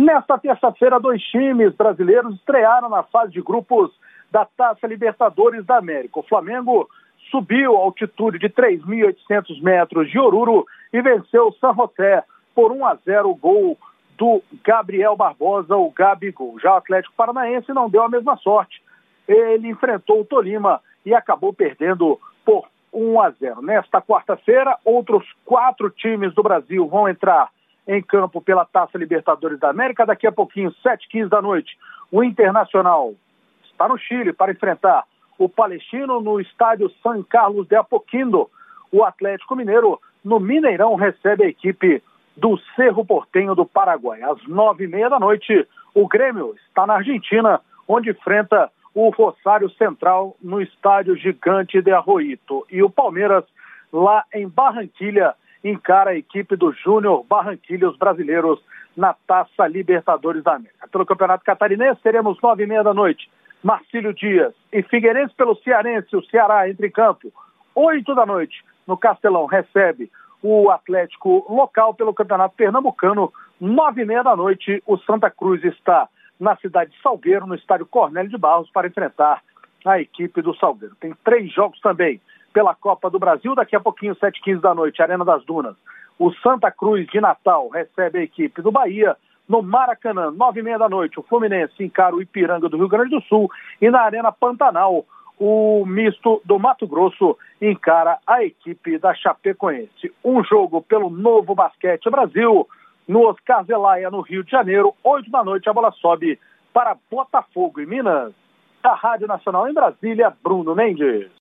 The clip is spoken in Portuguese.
Nesta terça-feira, 2 times brasileiros estrearam na fase de grupos da Taça Libertadores da América. O Flamengo subiu a altitude de 3.800 metros de Oruro e venceu o San José por 1-0, o gol do Gabriel Barbosa, o Gabigol. Já o Atlético Paranaense não deu a mesma sorte. Ele enfrentou o Tolima e acabou perdendo por 1-0. Nesta quarta-feira, outros 4 times do Brasil vão entrar em campo pela Taça Libertadores da América. Daqui a pouquinho, 7h15 da noite, o Internacional está no Chile para enfrentar o Palestino no estádio San Carlos de Apoquindo. O Atlético Mineiro, no Mineirão, recebe a equipe do Cerro Porteño do Paraguai. Às 9h30 da noite, o Grêmio está na Argentina, onde enfrenta o Rosário Central no estádio Gigante de Arroito. E o Palmeiras, lá em Barranquilha, encara a equipe do Júnior Barranquilha, os brasileiros, na Taça Libertadores da América. Pelo Campeonato Catarinense, teremos 9h30 da noite, Marcílio Dias e Figueirense pelo Cearense, o Ceará entra em campo. 8 da noite, no Castelão, recebe o Atlético local pelo Campeonato Pernambucano. 9h30 da noite, o Santa Cruz está na cidade de Salgueiro, no estádio Cornélio de Barros, para enfrentar a equipe do Salgueiro. Tem 3 jogos também pela Copa do Brasil. Daqui a pouquinho, 7h15 da noite, Arena das Dunas. O Santa Cruz de Natal recebe a equipe do Bahia. No Maracanã, 9h30 da noite, o Fluminense encara o Ipiranga do Rio Grande do Sul. E na Arena Pantanal, o misto do Mato Grosso encara a equipe da Chapecoense. Um jogo pelo Novo Basquete Brasil, no Oscar Zelaya, no Rio de Janeiro. 8 da noite, a bola sobe para Botafogo, em Minas. Da Rádio Nacional em Brasília, Bruno Mendes.